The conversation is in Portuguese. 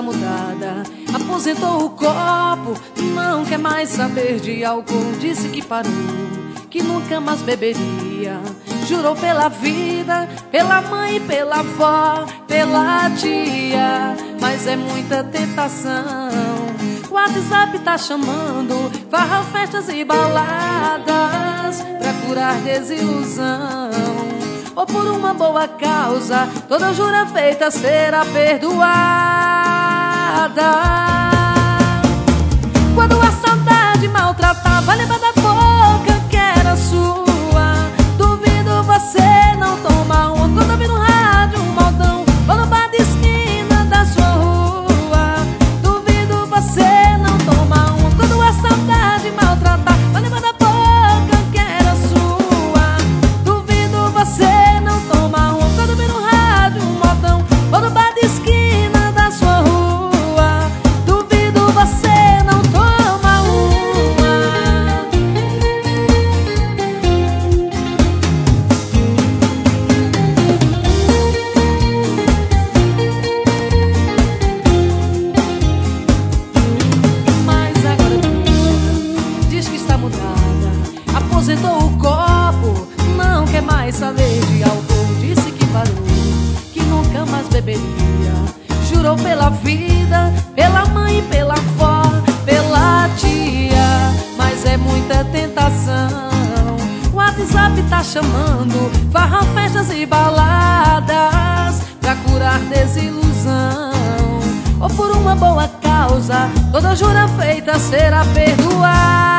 mudada. Aposentou o copo, não quer mais saber de álcool. Disse que parou, que nunca mais beberia. Jurou pela vida, pela mãe, pela avó, pela tia, mas é muita tentação. O WhatsApp tá chamando, farra, festas e baladas pra curar desilusão. Ou por uma boa causa, toda jura feita será perdoada. Quando a saudade maltratava, lembra da boca que era sua. Duvido você não tomar uma quando ouvir no rádio um modão ou no bar de esquina da sua rua. Duvido você não tomar uma quando a saudade maltratar. Lembra da boca que era sua. Duvido você não tomar uma quando ouvir no rádio um modão ou no bar de esquina da sua rua. Duvido você não tomar uma. Mas agora diz que está mudada. Aposentou o copo, não quer mais saber de álcool. Disse que parou, que nunca mais beberia. Jurou pela vida, pela mãe, pela avó, pela tia, mas é muita tentação. O WhatsApp tá chamando, farra, festas e baladas pra curar desilusão. Ou por uma boa causa, toda jura feita será perdoada.